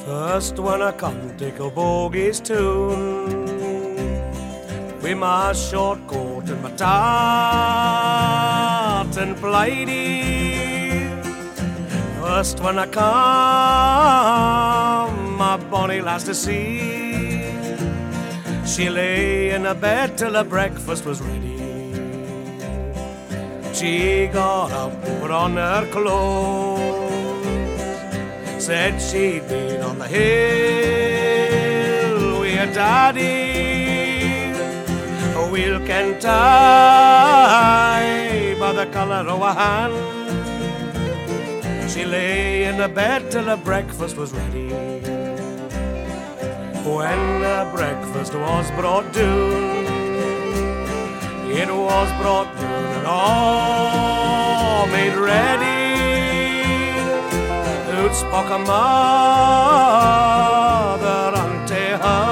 First when I come to Kilbogey's tune, with my short coat and my tartan plighty. First when I come, my bonny lass to see, she lay in a bed till her breakfast was ready. She got up, put on her clothes, said she'd been on the hill with her daddy. We'll can tie by the colour of her hand. She lay in the bed till her breakfast was ready. When the breakfast was brought down, it was brought down and all made ready. Who'd spoke a mother unto her?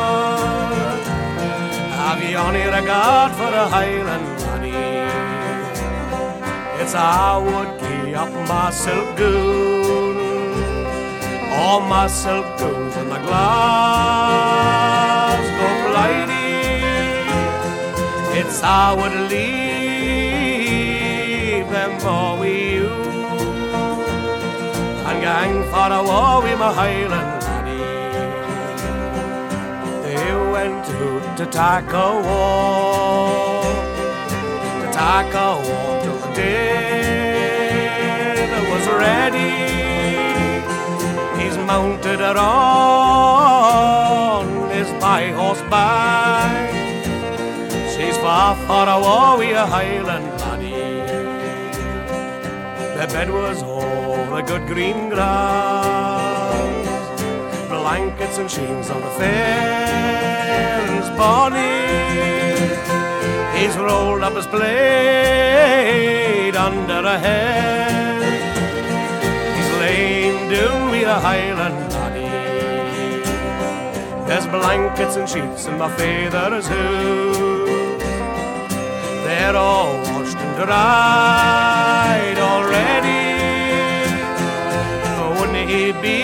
Have ye any regard for a Highland laddie? It's I would gie up my silk gown, all my silk gowns and my Glasgow blighty. It's I would leave them all with you and gang for a war with my Highland went to take a walk, till the day was ready. He's mounted on his by horseback. She's far for a war with a Highland laddie. The bed was all the good green grass, blankets and sheens on the fair's body. He's rolled up his blade under a head. He's lain down with a Highland laddie. There's blankets and sheets in my father's house. They're all washed and dried already. Wouldn't he be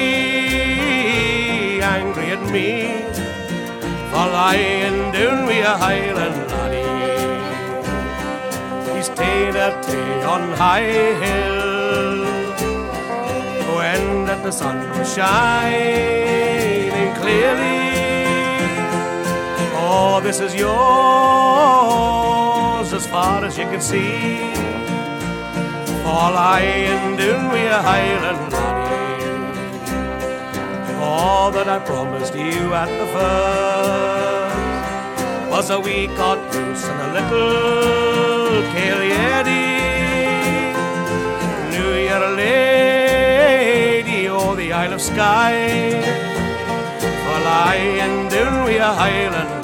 angry at me for lying down with a Highland laddie? He's ta'en a tea on high hill when that the sun was shining clearly. Oh, this is yours as far as you can see, for lying down with a Highland laddie. All that I promised you at the first was a wee cod goose and a little Cairliady. Knew you're a lady o'er the Isle of Skye, for lying down with a Highland